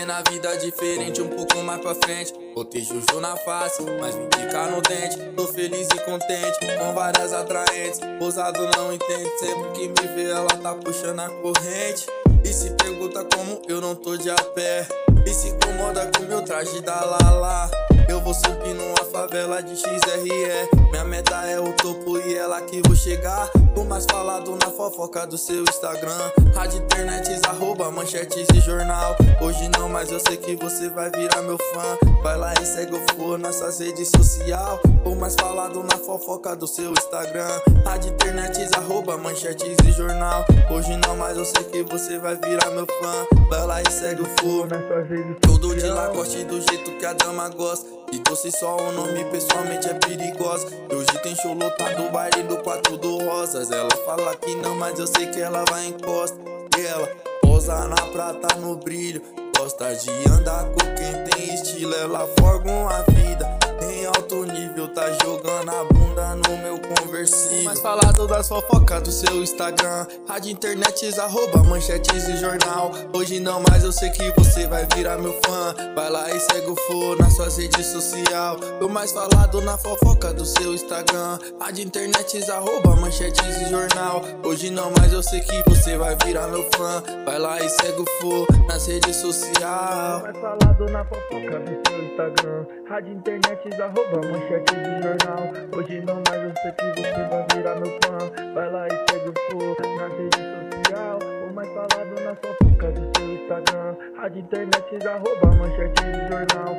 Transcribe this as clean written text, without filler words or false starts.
vivendo a vida diferente, um pouco mais pra frente. Botei juju na face, mas vim picar no dente. Tô feliz e contente, com várias atraentes. Ousado não entende, sempre que me vê ela tá puxando a corrente. E se pergunta como eu não tô de a pé, e se incomoda com meu traje da Lala. Eu vou subir numa favela de XRE. Minha meta é o topo e é lá que vou chegar. O mais falado na fofoca do seu Instagram. Rádio, internets, arroba, manchetes e jornal. Hoje não, mas eu sei que você vai virar meu fã. Vai lá e segue o For nessas redes social. O mais falado na fofoca do seu Instagram. Rádio, internets, arroba, manchetes e jornal. Hoje não, mas eu sei que você vai virar meu fã. Vai lá e segue o For nessas redes social. Tudo de Lacoste do jeito que a dama gosta. E doce só o nome pessoalmente é perigosa. Hoje tem show lotado, baile do 4 do Rosas. Ela fala que não, mas eu sei que ela vai em costa. E ela posa na prata no brilho. Gosta de andar com quem tem estilo. Ela forga uma vida em alto nível. Tá jogando a bunda no meu conversível. Mais falado das fofocas do seu Instagram. Rádio, internets, arroba, manchetes e jornal. Hoje não, mas eu sei que você vai virar meu fã. Vai lá e segue o For nas suas redes social. O mais falado na fofoca do seu Instagram. Rádio, internets, arroba, manchetes e jornal. Hoje não, mas eu sei que você vai virar meu fã. Vai lá e segue o For nas redes sociais. O mais falado na fofoca do seu Instagram. Rádio, internets, arroba, manchetes e jornal. Hoje não, mas eu sei que você vai virar meu fã. Vai lá e segue o For nas redes sociais. O mais falado na fofoca do seu Instagram. Rádio, internets, arroba, manchetes e jornal.